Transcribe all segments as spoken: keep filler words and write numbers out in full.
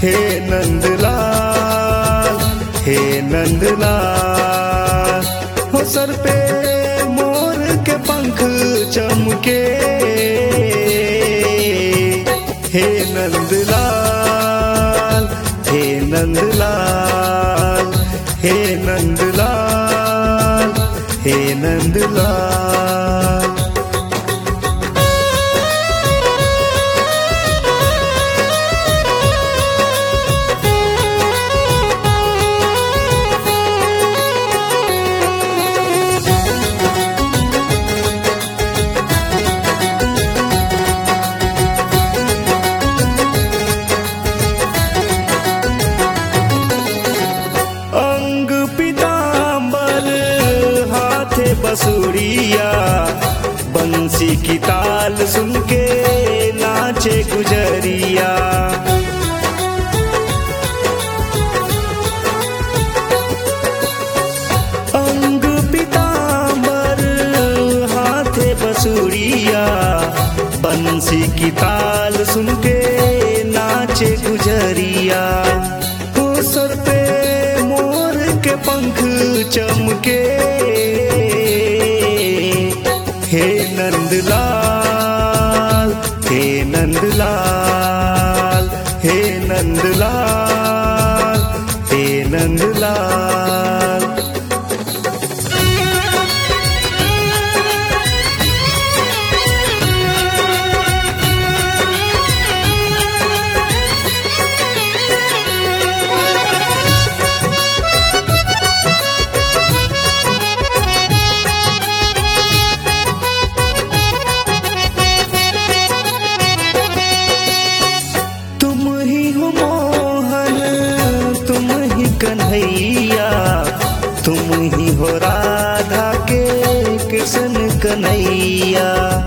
हे नंदलाल हे नंदलाल। हो सर पे मोर के पंख चमके, हे नंदलाल हे नंदलाल हे नंदलाल हे नंदलाल। बसुरिया बंसी की ताल सुन के नाचे गुजरिया। अंग पीतांबर हाथे बसुरिया बंसी की ताल सुन के नाचे गुजरिया। हो सर पे मोर के पंख चमके, हे नंदलाल हे नंदलाल हे नंदलाल हे नंदलाल। कन्हैया तुम ही हो राधा के कृष्ण कन्हैया।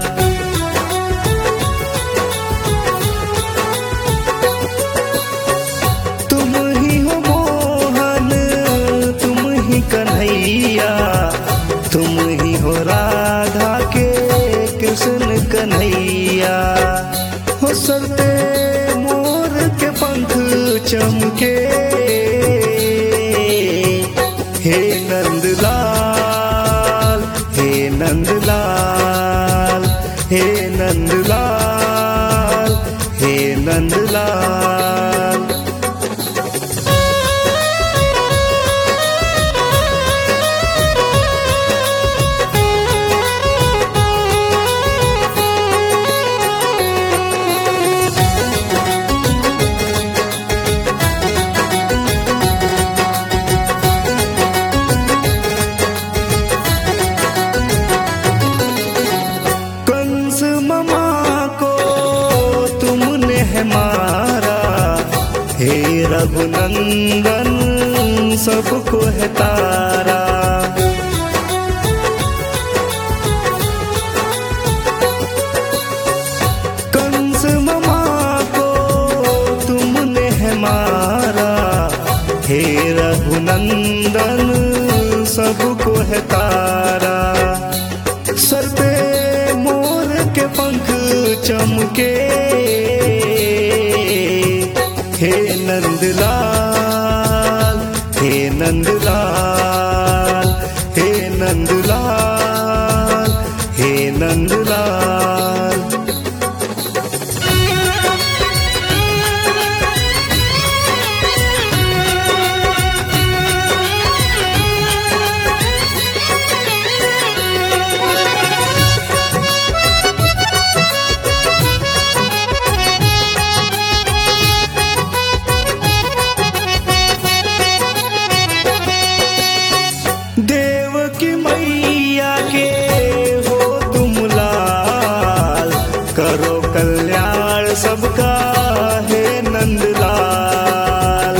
तुम ही हो मोहन तुम ही कन्हैया, तुम ही हो राधा के कृष्ण कन्हैया। हो सर पे मोर के पंख चमके, हे नंदलाल हे नंदलाल हे नंदलाल हे नंदलाल। मारा हे रघुनंदन सबको है तारा। कंस ममा को तुमने है मारा, हे रघुनंदन सबको है तारा। सर पे मोर के पंख चमके, हे नंदलाल हे नंदलाल हे नंदलाल हे नंदलाल। देवकी मैया के हो तुम लाल, करो कल्याण सबका हे नंदलाल।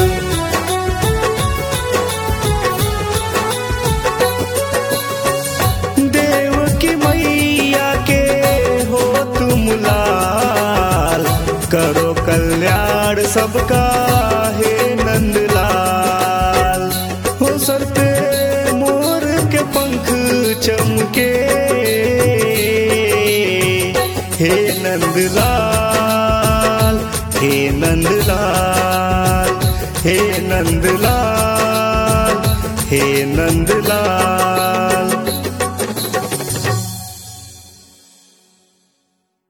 देवकी मैया के हो तुम लाल, करो कल्याण सबका हे नंदलाल। हो सर पे मोर के पंख चमके, हे नंदलाल हे नंदलाल नंदलाल हे नंदलाल।